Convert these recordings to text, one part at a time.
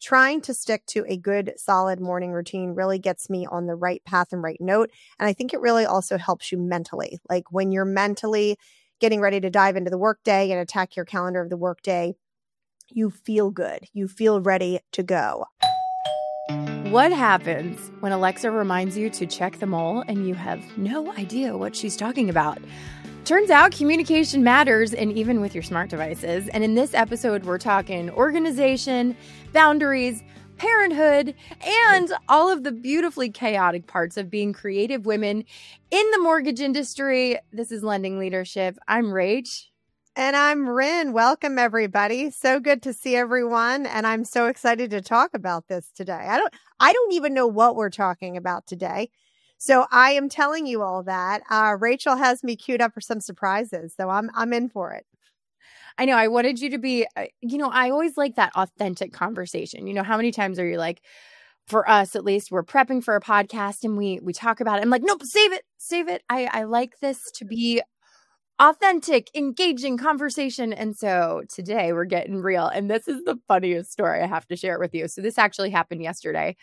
trying to stick to a good, solid morning routine really gets me on the right path and right note. And I think it really also helps you mentally. Like when you're mentally getting ready to dive into the workday and attack your calendar of the workday, you feel good. You feel ready to go. What happens when Alexa reminds you to check the mole and you have no idea what she's talking about? Turns out communication matters, and even with your smart devices. And in this episode, we're talking organization, boundaries, parenthood, and all of the beautifully chaotic parts of being creative women in the mortgage industry. This is Lending Leadership. I'm Rach. And I'm Rin. Welcome, everybody. So good to see everyone. And I'm so excited to talk about this today. I don't even know what we're talking about today. So I am telling you all that. Rachel has me queued up for some surprises. So I'm in for it. I know. I wanted you to be, I always like that authentic conversation. You know, how many times are you like, for us at least, we're prepping for a podcast and we talk about it. I'm like, nope, save it. I like this to be authentic, engaging conversation. And so today we're getting real. And this is the funniest story. I have to share it with you. So this actually happened yesterday.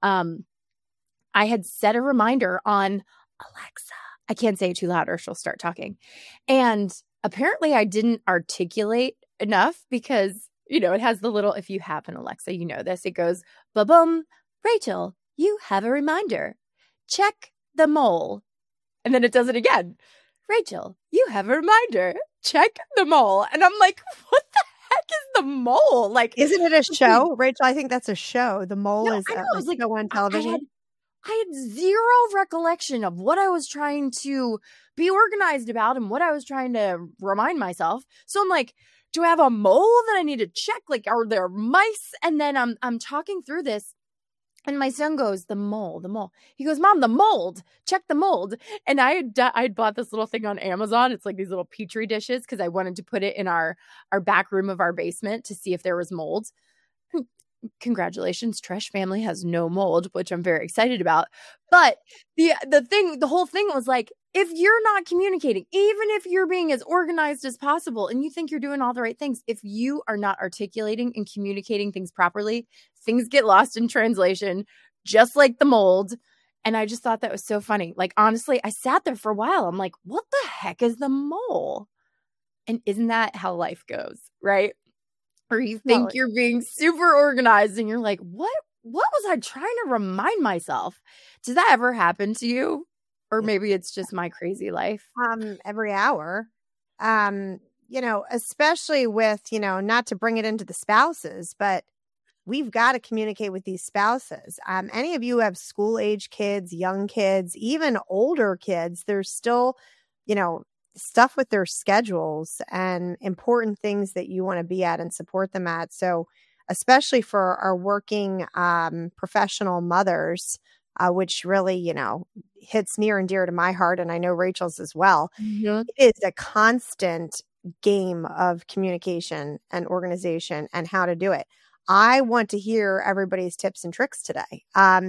I had set a reminder on Alexa. I can't say it too loud or she'll start talking. And apparently I didn't articulate enough because, it has the little, if you have an Alexa, you know this, it goes, ba-bum, Rachel, you have a reminder. Check the mole. And then it does it again. Rachel, you have a reminder. Check the mole. And I'm like, what the heck is the mole? Like, isn't it a show? Rachel, I think that's a show. The mole is a like show on television. I had zero recollection of what I was trying to be organized about and what I was trying to remind myself. So I'm like, do I have a mole that I need to check? Like, are there mice? And then I'm talking through this. And my son goes, the mole. He goes, Mom, the mold. Check the mold. And I'd bought this little thing on Amazon. It's like these little Petri dishes because I wanted to put it in our back room of our basement to see if there was mold. Congratulations, Trish family has no mold, which I'm very excited about. But the whole thing was like, if you're not communicating, even if you're being as organized as possible and you think you're doing all the right things, if you are not articulating and communicating things properly, things get lost in translation, just like the mold. And I just thought that was so funny. Like, honestly, I sat there for a while. I'm like, what the heck is the mole? And isn't that how life goes, right? Or you think you're being super organized and you're like, what was I trying to remind myself? Does that ever happen to you? Or maybe it's just my crazy life. Every hour, especially with, not to bring it into the spouses, but we've got to communicate with these spouses. Any of you who have school age kids, young kids, even older kids, there's still, stuff with their schedules and important things that you want to be at and support them at. So especially for our working professional mothers, which really, hits near and dear to my heart. And I know Rachel's as well. Mm-hmm. It is a constant game of communication and organization and how to do it. I want to hear everybody's tips and tricks today.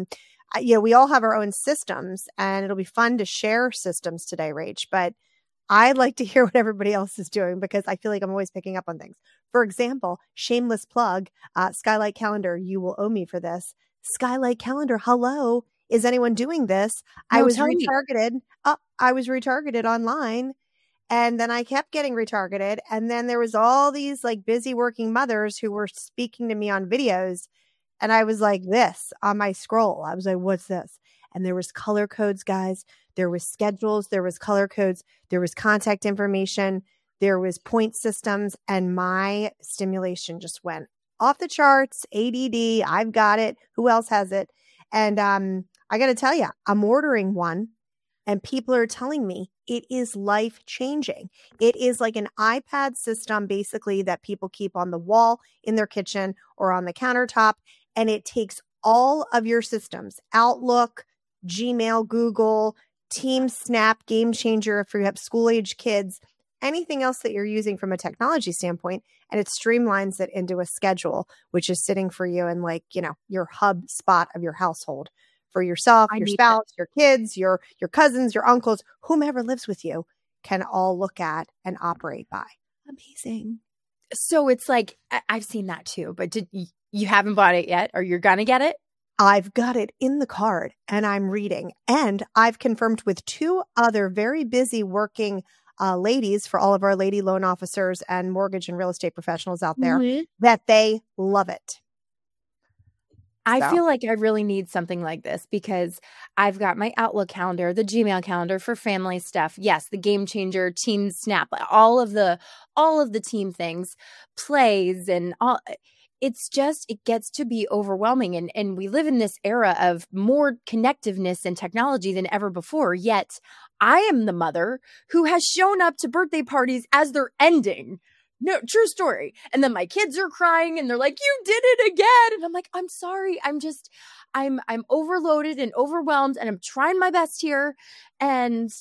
We all have our own systems and it'll be fun to share systems today, Rach, but I'd like to hear what everybody else is doing because I feel like I'm always picking up on things. For example, shameless plug, Skylight Calendar, you will owe me for this. Skylight Calendar, hello. Is anyone doing this? No, I was retargeted. I was retargeted online and then I kept getting retargeted. And then there was all these like busy working mothers who were speaking to me on videos. And I was like this on my scroll. I was like, what's this? And there was color codes, guys. There was schedules. There was color codes. There was contact information. There was point systems. And my stimulation just went off the charts. ADD. I've got it. Who else has it? And I got to tell you, I'm ordering one and people are telling me it is life changing. It is like an iPad system basically that people keep on the wall in their kitchen or on the countertop. And it takes all of your systems, Outlook, Gmail, Google, Teams, Snap, Game Changer, if you have school age kids, anything else that you're using from a technology standpoint, and it streamlines it into a schedule, which is sitting for you in your hub spot of your household for yourself, your spouse, your kids, your cousins, your uncles, whomever lives with you can all look at and operate by. Amazing. So it's like, I've seen that too, but You haven't bought it yet, or you're going to get it? I've got it in the card and I'm reading. And I've confirmed with 2 other very busy working ladies for all of our lady loan officers and mortgage and real estate professionals out there that they love it. I feel like I really need something like this because I've got my Outlook calendar, the Gmail calendar for family stuff. Yes, the Game Changer, Team Snap, all of the team things, plays and all. It's just, it gets to be overwhelming. And we live in this era of more connectiveness and technology than ever before. Yet I am the mother who has shown up to birthday parties as they're ending. No, true story. And then my kids are crying and they're like, you did it again. And I'm like, I'm sorry. I'm overloaded and overwhelmed and I'm trying my best here. And,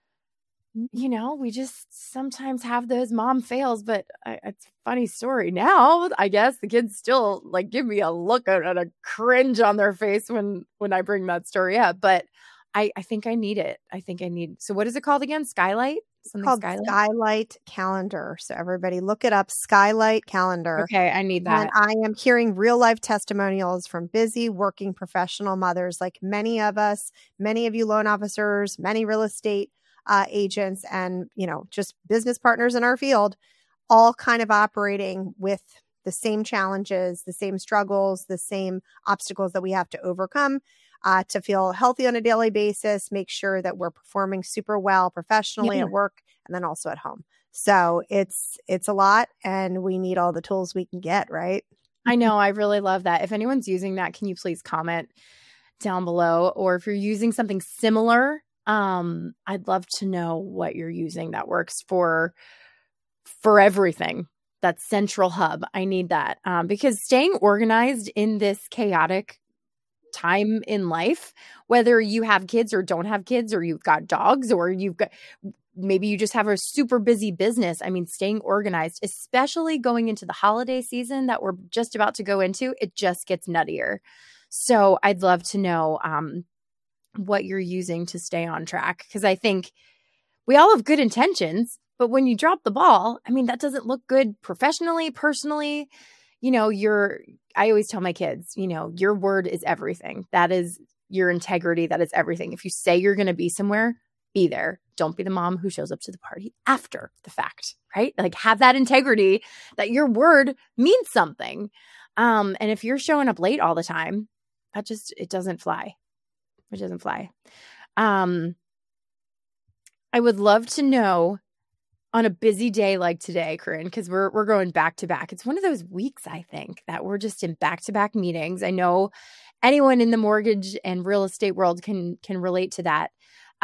you know, we just sometimes have those mom fails, but it's a funny story now. I guess the kids still like give me a look and a cringe on their face when I bring that story up. But I think I need it. So what is it called again? Skylight? Something called Skylight Calendar. So everybody look it up, Skylight Calendar. Okay, I need that. And I am hearing real life testimonials from busy working professional mothers like many of us, many of you loan officers, many real estate agents, and, you know, just business partners in our field, all kind of operating with the same challenges, the same struggles, the same obstacles that we have to overcome. To feel healthy on a daily basis, make sure that we're performing super well professionally at work and then also at home. So it's a lot and we need all the tools we can get, right? I know. I really love that. If anyone's using that, can you please comment down below? Or if you're using something similar, I'd love to know what you're using that works for everything. That central hub. I need that because staying organized in this chaotic time in life, whether you have kids or don't have kids, or you've got dogs, or maybe you just have a super busy business. I mean, staying organized, especially going into the holiday season that we're just about to go into, it just gets nuttier. So I'd love to know what you're using to stay on track, because I think we all have good intentions, but when you drop the ball, I mean, that doesn't look good professionally, personally. You know, I always tell my kids, you know, your word is everything. That is your integrity. That is everything. If you say you're going to be somewhere, be there. Don't be the mom who shows up to the party after the fact, right? Like, have that integrity that your word means something. And if you're showing up late all the time, it doesn't fly. It doesn't fly. I would love to know, on a busy day like today, Corinne, because we're going back to back. It's one of those weeks, I think, that we're just in back-to-back meetings. I know anyone in the mortgage and real estate world can relate to that.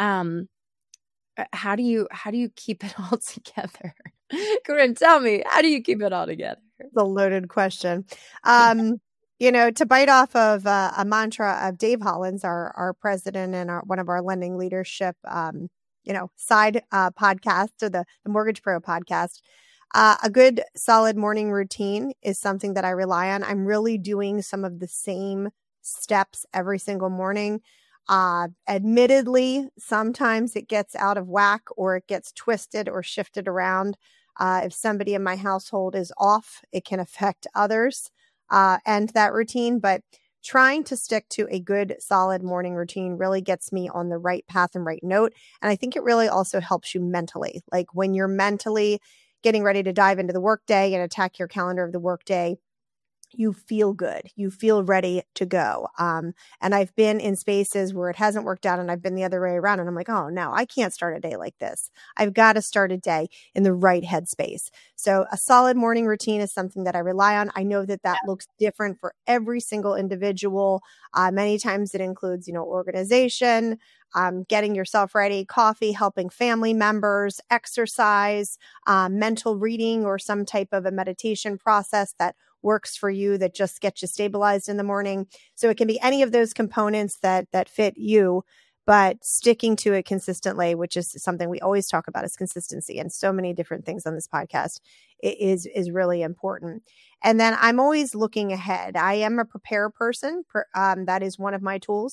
How do you keep it all together? Corinne, tell me, how do you keep it all together? It's a loaded question. You know, to bite off of a mantra of Dave Hollins, our president and one of our lending leadership side podcast, or the Mortgage Pro podcast. A good solid morning routine is something that I rely on. I'm really doing some of the same steps every single morning. Admittedly, sometimes it gets out of whack or it gets twisted or shifted around. If somebody in my household is off, it can affect others and that routine. But trying to stick to a good, solid morning routine really gets me on the right path and right note. And I think it really also helps you mentally. Like when you're mentally getting ready to dive into the workday and attack your calendar of the workday, you feel good. You feel ready to go. And I've been in spaces where it hasn't worked out and I've been the other way around and I'm like, oh no, I can't start a day like this. I've got to start a day in the right headspace. So a solid morning routine is something that I rely on. I know that looks different for every single individual. Many times it includes, organization, getting yourself ready, coffee, helping family members, exercise, mental reading, or some type of a meditation process that works for you that just gets you stabilized in the morning. So it can be any of those components that fit you, but sticking to it consistently, which is something we always talk about, is consistency, and so many different things on this podcast is really important. And then I'm always looking ahead. I am a prepare person. That is one of my tools.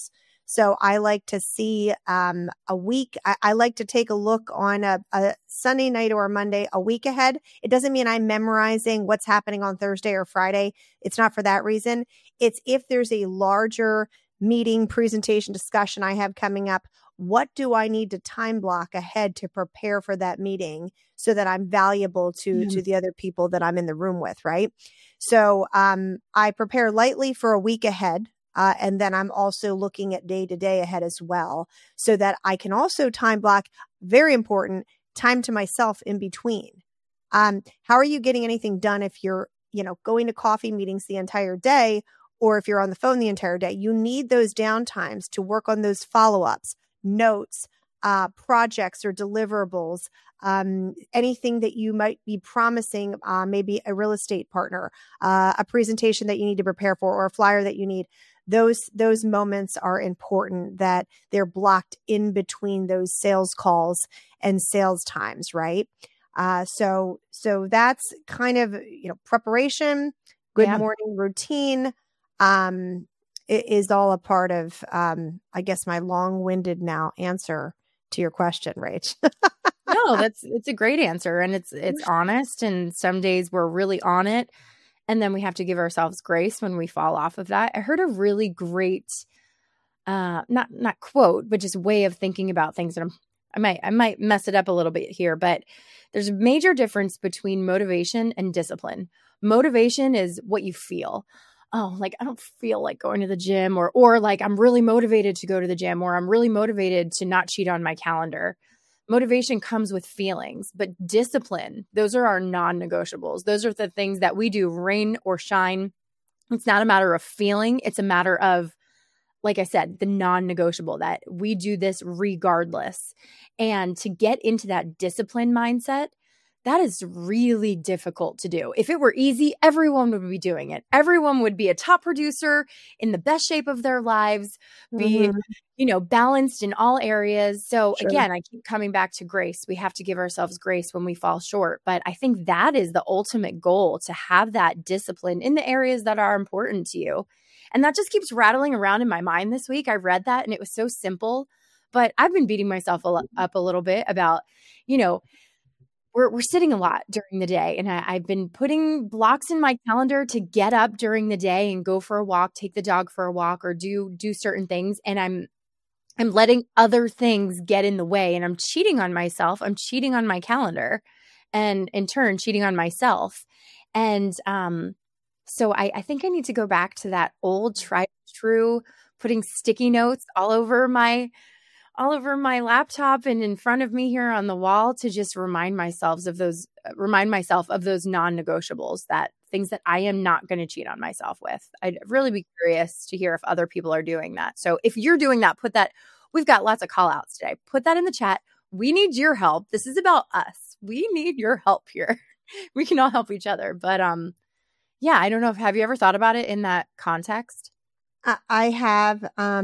So I like to see a week. I like to take a look on a Sunday night or a Monday, a week ahead. It doesn't mean I'm memorizing what's happening on Thursday or Friday. It's not for that reason. It's if there's a larger meeting, presentation, discussion I have coming up, what do I need to time block ahead to prepare for that meeting so that I'm valuable to the other people that I'm in the room with, right? So I prepare lightly for a week ahead. And then I'm also looking at day to day ahead as well, so that I can also time block, very important, time to myself in between. How are you getting anything done if you're, going to coffee meetings the entire day, or if you're on the phone the entire day? You need those downtimes to work on those follow-ups, notes, projects or deliverables, anything that you might be promising, maybe a real estate partner, a presentation that you need to prepare for, or a flyer that you need. Those moments are important, that they're blocked in between those sales calls and sales times, right? So that's kind of, preparation, good morning routine, it is all a part of, I guess, my long-winded now answer to your question, Rach. No, it's a great answer, and it's honest. And some days we're really on it, and then we have to give ourselves grace when we fall off of that. I heard a really great, not quote, but just way of thinking about things. And I might mess it up a little bit here, but there's a major difference between motivation and discipline. Motivation is what you feel. Oh, like I don't feel like going to the gym, or like I'm really motivated to go to the gym, or I'm really motivated to not cheat on my calendar. Motivation comes with feelings, but discipline, those are our non-negotiables. Those are the things that we do, rain or shine. It's not a matter of feeling. It's a matter of, like I said, the non-negotiable, that we do this regardless. And to get into that discipline mindset, that is really difficult to do. If it were easy, everyone would be doing it. Everyone would be a top producer in the best shape of their lives, be, balanced in all areas. So again, I keep coming back to grace. We have to give ourselves grace when we fall short. But I think that is the ultimate goal, to have that discipline in the areas that are important to you. And that just keeps rattling around in my mind this week. I read that and it was so simple, but I've been beating myself up a little bit about, we're sitting a lot during the day, and I've been putting blocks in my calendar to get up during the day and go for a walk, take the dog for a walk, or do certain things. And I'm letting other things get in the way, and I'm cheating on myself. I'm cheating on my calendar, and in turn, cheating on myself. And so I think I need to go back to that old tried and true, putting sticky notes all over my laptop and in front of me here on the wall, to just remind myself of those non-negotiables, that things that I am not going to cheat on myself with. I'd really be curious to hear if other people are doing that. So if you're doing that, we've got lots of call outs today. Put that in the chat. We need your help. This is about us. We need your help here. We can all help each other. But I don't know. Have you ever thought about it in that context? I have,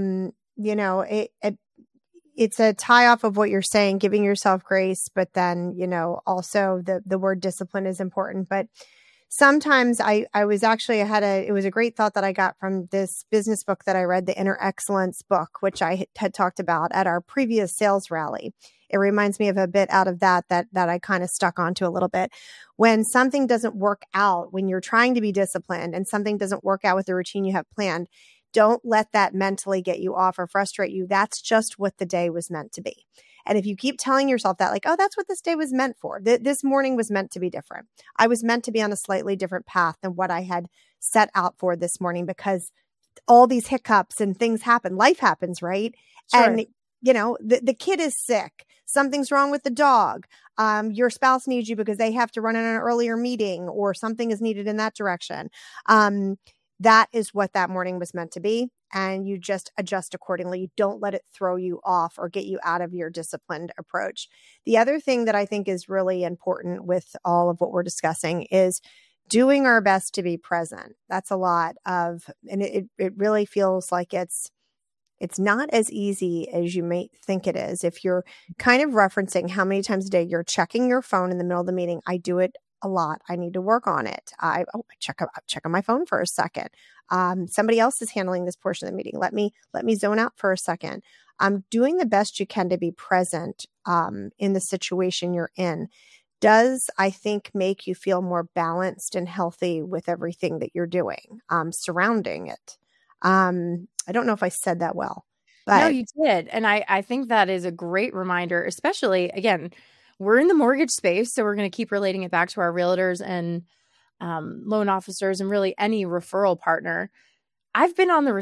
it's a tie off of what you're saying, giving yourself grace, but then, also the word discipline is important. But sometimes it was a great thought that I got from this business book that I read, the Inner Excellence book, which I had talked about at our previous sales rally. It reminds me of a bit out of that I kind of stuck onto a little bit. When something doesn't work out, when you're trying to be disciplined and something doesn't work out with the routine you have planned, don't let that mentally get you off or frustrate you. That's just what the day was meant to be. And if you keep telling yourself that, like, oh, that's what this day was meant for. This morning was meant to be different. I was meant to be on a slightly different path than what I had set out for this morning, because all these hiccups and things happen. Life happens, right? Sure. And, the kid is sick. Something's wrong with the dog. Your spouse needs you because they have to run in an earlier meeting, or something is needed in that direction. That is what that morning was meant to be. And you just adjust accordingly. You don't let it throw you off or get you out of your disciplined approach. The other thing that I think is really important with all of what we're discussing is doing our best to be present. That's a lot of, and it really feels like it's not as easy as you may think it is. If you're kind of referencing how many times a day you're checking your phone in the middle of the meeting, I do it a lot. I need to work on it. I check on my phone for a second. Somebody else is handling this portion of the meeting. Let me zone out for a second. Doing the best you can to be present in the situation you're in does, I think, make you feel more balanced and healthy with everything that you're doing, surrounding it. I don't know if I said that well, but no, you did. And I think that is a great reminder, especially, again, we're in the mortgage space, so we're going to keep relating it back to our realtors and loan officers and really any referral partner. I've been on the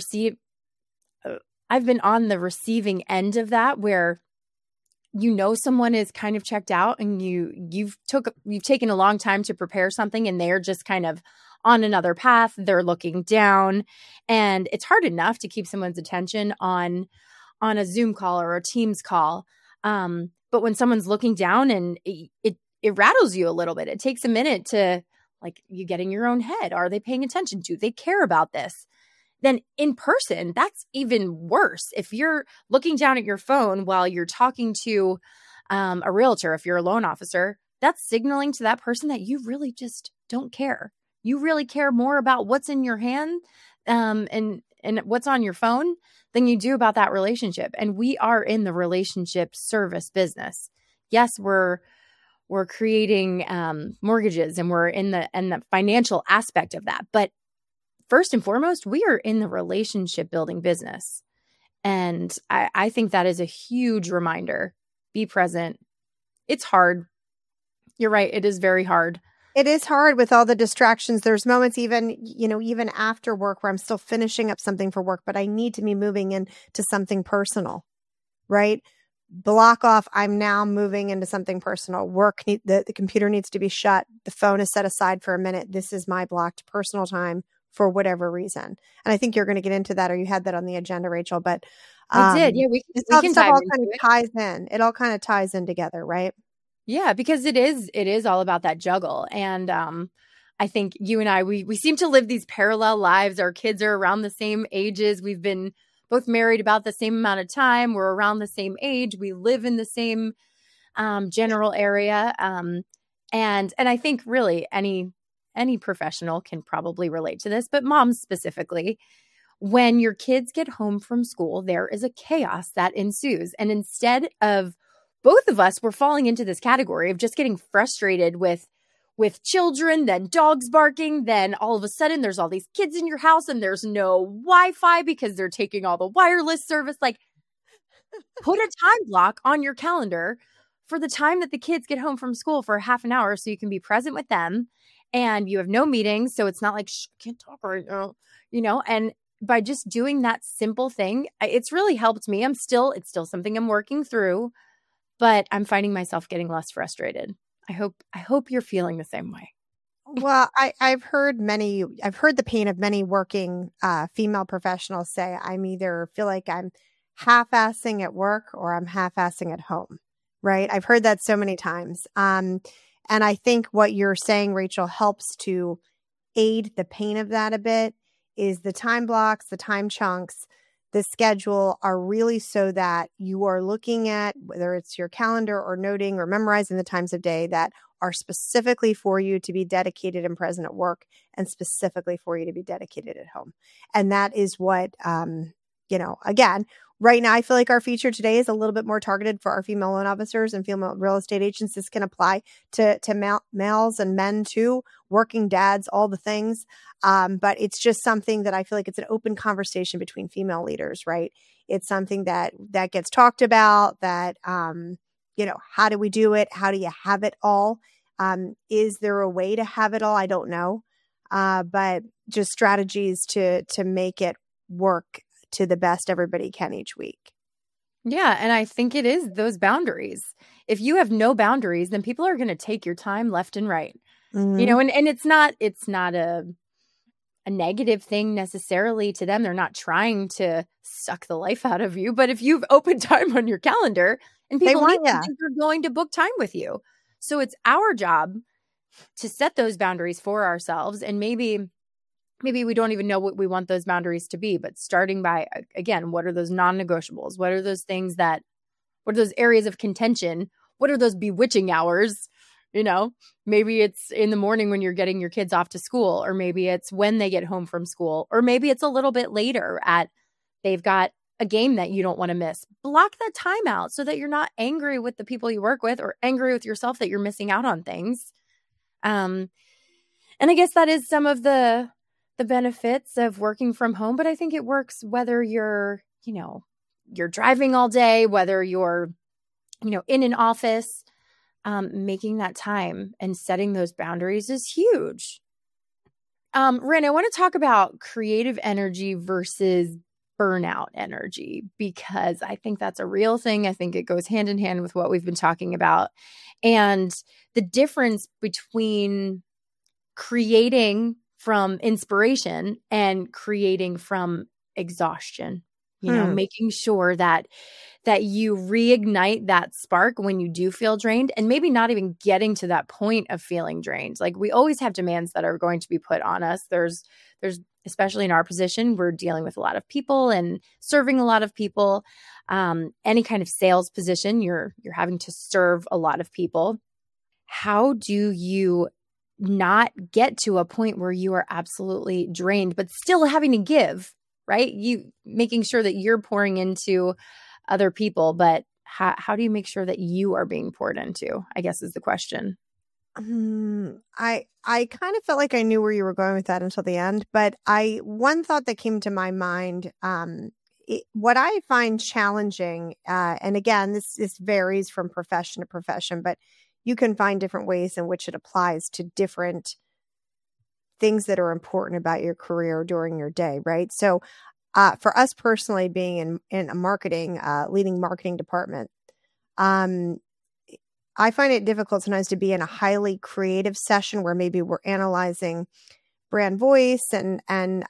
receiving end of that, where someone is kind of checked out and you've taken a long time to prepare something and they're just kind of on another path. They're looking down, and it's hard enough to keep someone's attention on a Zoom call or a Teams call. But when someone's looking down, and it rattles you a little bit, it takes a minute to, like, you get in your own head. Are they paying attention? Do they care about this? Then in person, that's even worse. If you're looking down at your phone while you're talking to a realtor, if you're a loan officer, that's signaling to that person that you really just don't care. You really care more about what's in your hand and what's on your phone than you do about that relationship. And we are in the relationship service business. Yes, we're creating mortgages, and we're in the financial aspect of that. But first and foremost, we are in the relationship building business. And I think that is a huge reminder. Be present. It's hard. You're right. It is very hard. It is hard with all the distractions. There's moments even after work where I'm still finishing up something for work, but I need to be moving into something personal, right? Block off. I'm now moving into something personal. The computer needs to be shut. The phone is set aside for a minute. This is my blocked personal time for whatever reason. And I think you're going to get into that, or you had that on the agenda, Rachel, but I did. Yeah, we can dive all into kind of it. ties in. It all kind of ties in together, right? Yeah, because it is all about that juggle. And I think you and I, we seem to live these parallel lives. Our kids are around the same ages. We've been both married about the same amount of time. We're around the same age. We live in the same general area. And I think really any professional can probably relate to this, but moms specifically, when your kids get home from school, there is a chaos that ensues. And instead of both of us, we're falling into this category of just getting frustrated with children, then dogs barking, then all of a sudden there's all these kids in your house and there's no Wi-Fi because they're taking all the wireless service. Like, put a time block on your calendar for the time that the kids get home from school for half an hour so you can be present with them, and you have no meetings. So it's not like, I can't talk right now, and by just doing that simple thing, it's really helped me. It's still something I'm working through, but I'm finding myself getting less frustrated. I hope you're feeling the same way. Well, I've heard the pain of many working female professionals say, I'm either feel like I'm half-assing at work or I'm half-assing at home, right? I've heard that so many times. And I think what you're saying, Rachel, helps to aid the pain of that a bit. Is the time blocks, the time chunks, the schedule are really so that you are looking at, whether it's your calendar or noting or memorizing the times of day that are specifically for you to be dedicated and present at work, and specifically for you to be dedicated at home. And that is what, again, right now, I feel like our feature today is a little bit more targeted for our female loan officers and female real estate agents. This can apply to males and men too, working dads, all the things. But it's just something that I feel like it's an open conversation between female leaders, right? It's something that gets talked about, that, how do we do it? How do you have it all? Is there a way to have it all? I don't know. But just strategies to make it work to the best everybody can each week. Yeah. And I think it is those boundaries. If you have no boundaries, then people are going to take your time left and right. Mm-hmm. And it's not a negative thing necessarily to them. They're not trying to suck the life out of you. But if you've opened time on your calendar and people think they're going to book time with you. So it's our job to set those boundaries for ourselves. And maybe we don't even know what we want those boundaries to be, but starting by, again, what are those non-negotiables? What are those things what are those areas of contention? What are those bewitching hours? Maybe it's in the morning when you're getting your kids off to school, or maybe it's when they get home from school, or maybe it's a little bit later they've got a game that you don't want to miss. Block that time out so that you're not angry with the people you work with or angry with yourself that you're missing out on things. And I guess that is some of the benefits of working from home, but I think it works whether you're driving all day, whether you're, in an office. Making that time and setting those boundaries is huge. Ren, I want to talk about creative energy versus burnout energy, because I think that's a real thing. I think it goes hand in hand with what we've been talking about, and the difference between creating from inspiration and creating from exhaustion. Making sure that you reignite that spark when you do feel drained, and maybe not even getting to that point of feeling drained. Like, we always have demands that are going to be put on us. There's especially in our position, we're dealing with a lot of people and serving a lot of people. Any kind of sales position, you're having to serve a lot of people. How do you not get to a point where you are absolutely drained, but still having to give, right? You making sure that you're pouring into other people, but how do you make sure that you are being poured into, I guess, is the question. I kind of felt like I knew where you were going with that until the end, but one thought that came to my mind, what I find challenging, and again, this varies from profession to profession, but you can find different ways in which it applies to different things that are important about your career during your day, right? So for us personally, being in a marketing, leading marketing department, I find it difficult sometimes to be in a highly creative session where maybe we're analyzing brand voice and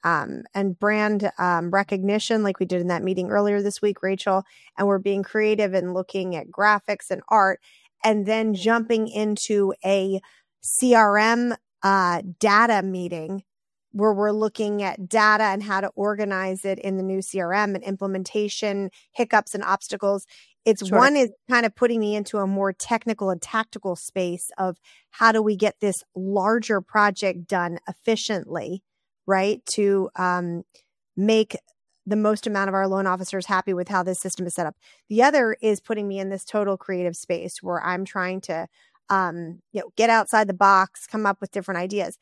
brand recognition, like we did in that meeting earlier this week, Rachel, and we're being creative and looking at graphics and art, and then jumping into a CRM data meeting where we're looking at data and how to organize it in the new CRM and implementation hiccups and obstacles. It's Sure. One is kind of putting me into a more technical and tactical space of how do we get this larger project done efficiently, right? To make the most amount of our loan officers happy with how this system is set up. The other is putting me in this total creative space where I'm trying to, get outside the box, come up with different ideas.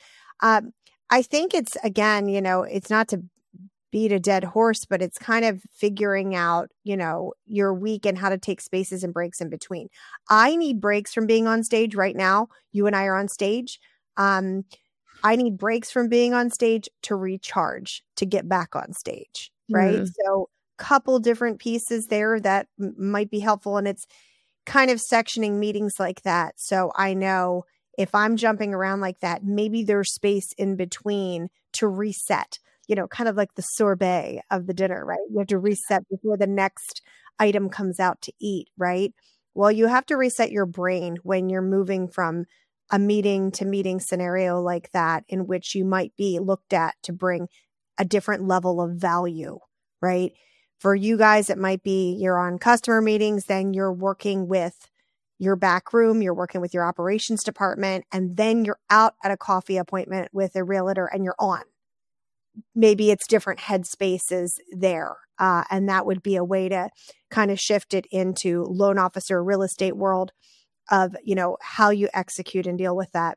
I think it's, again, it's not to beat a dead horse, but it's kind of figuring out, your week and how to take spaces and breaks in between. I need breaks from being on stage right now. You and I are on stage. I need breaks from being on stage to recharge, to get back on stage. Right. So couple different pieces there that might be helpful. And it's kind of sectioning meetings like that. So I know if I'm jumping around like that, maybe there's space in between to reset, kind of like the sorbet of the dinner, right? You have to reset before the next item comes out to eat, right? Well, you have to reset your brain when you're moving from a meeting to meeting scenario like that, in which you might be looked at to bring a different level of value, right? For you guys, it might be you're on customer meetings, then you're working with your back room, you're working with your operations department, and then you're out at a coffee appointment with a realtor and you're on. Maybe it's different headspaces there. And that would be a way to kind of shift it into loan officer real estate world of, how you execute and deal with that.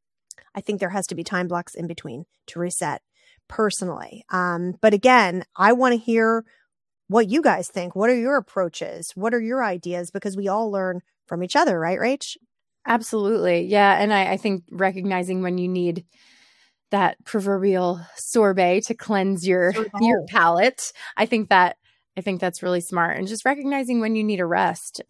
I think there has to be time blocks in between to reset personally. But again, I want to hear what you guys think. What are your approaches? What are your ideas? Because we all learn from each other, right, Rach? Absolutely. Yeah. And I think recognizing when you need that proverbial sorbet to cleanse your palate, I think that's really smart. And just recognizing when you need a rest.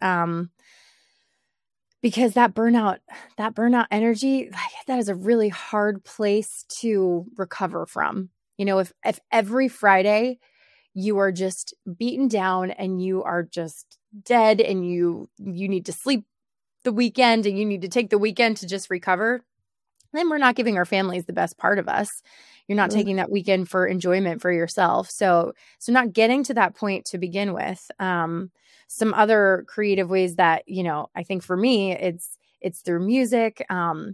Because that burnout energy, that is a really hard place to recover from. If every Friday you are just beaten down and you are just dead and you need to sleep the weekend and you need to take the weekend to just recover, then we're not giving our families the best part of us. You're not taking that weekend for enjoyment for yourself. So not getting to that point to begin with. Some other creative ways that, I think for me, it's it's through music.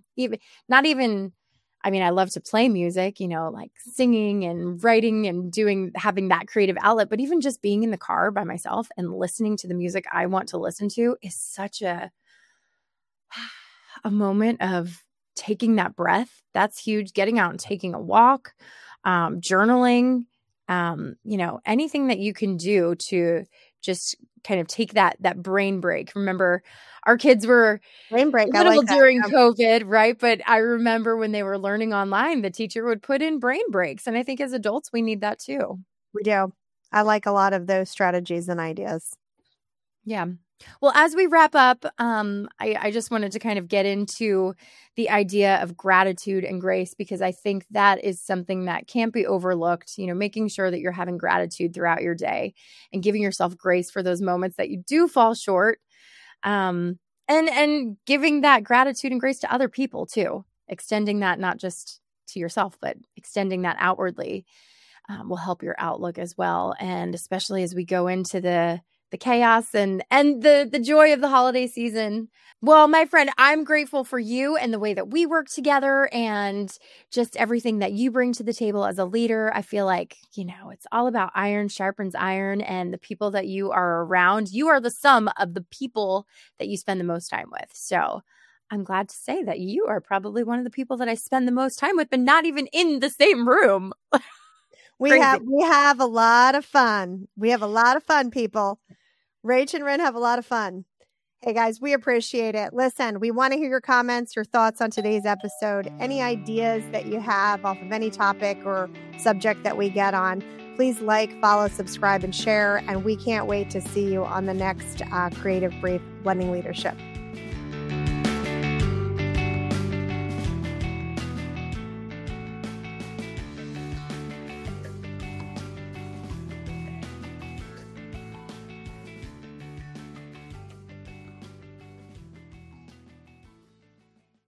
I love to play music, like singing and writing and having that creative outlet, but even just being in the car by myself and listening to the music I want to listen to is such a moment of taking that breath. That's huge. Getting out and taking a walk, journaling, anything that you can do to just kind of take that brain break. Remember, our kids were brain break little during COVID, right? But I remember when they were learning online, the teacher would put in brain breaks. And I think as adults, we need that too. We do. I like a lot of those strategies and ideas. Yeah. Well, as we wrap up, I just wanted to kind of get into the idea of gratitude and grace, because I think that is something that can't be overlooked, making sure that you're having gratitude throughout your day and giving yourself grace for those moments that you do fall short, and giving that gratitude and grace to other people too, extending that not just to yourself, but extending that outwardly will help your outlook as well. And especially as we go into the chaos and the joy of the holiday season. Well, my friend, I'm grateful for you and the way that we work together and just everything that you bring to the table as a leader. I feel like, it's all about iron sharpens iron, and the people that you are around, you are the sum of the people that you spend the most time with. So I'm glad to say that you are probably one of the people that I spend the most time with, but not even in the same room. We have a lot of fun. We have a lot of fun, people. Rach and Ren have a lot of fun. Hey guys, we appreciate it. Listen, we want to hear your comments, your thoughts on today's episode, any ideas that you have off of any topic or subject that we get on. Please like, follow, subscribe, and share. And we can't wait to see you on the next Creative Brief Blending Leadership.